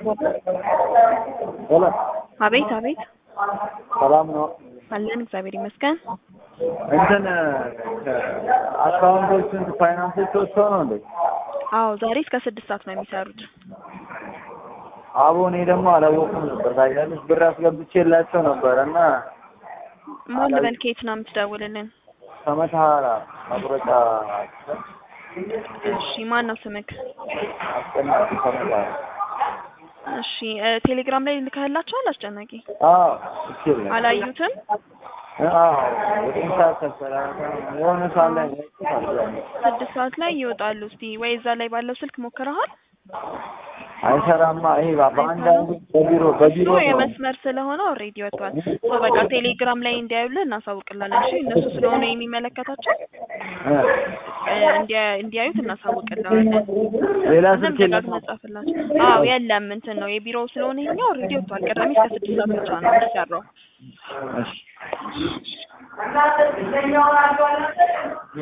ሄሎ አቤት አቤት ሰላም ነው አለን እግዚአብሔር ይመስገን። እንትን አካውንቶችን ፋይናንሶች ተወሰኑ ነው እንዴ? አዎ ዛሬ እስከ 6 ሰዓት ነው የሚሰሩት። አቦ እኔ ደግሞ አላወኩም ነበር ታያለሽ ብር አስገብቼላቸው ነበር እና ማን በልኬት ነው የምትደውልልን? ከመታራ መቁረጫ እሺ ማን ነው ስምክ? አስጨናቂ ከመታራ እሺ ቴሌግራም ላይ ልከህላቸዋል? አስጨናቂ እሺ አላዩትም? ወደ የሆነ ሰዓት ላይ 6 ሰዓት ላይ ይወጣሉ። እስቲ ወይ እዛ ላይ ባለው ስልክ ሞክረሃል? አይሰራማ። ይሄ በአንዳንዱ በቢሮ የመስመር ስለሆነ ኦሬዲ ወጥቷል። ሶ በቃ ቴሌግራም ላይ እንዲያዩልን እናሳውቅላለን። እሺ እነሱ ስለሆነ የሚመለከታቸው እንዲያዩት እናሳውቅላለን። ሌላ ስልክ መጻፍላችሁ? አዎ የለም እንትን ነው የቢሮው ስለሆነ ይሄኛው ኦሬዲ ወጥቷል። ቅዳሜ እስከ 6 ሰዓት ብቻ ነው የሚሰራው። እሺ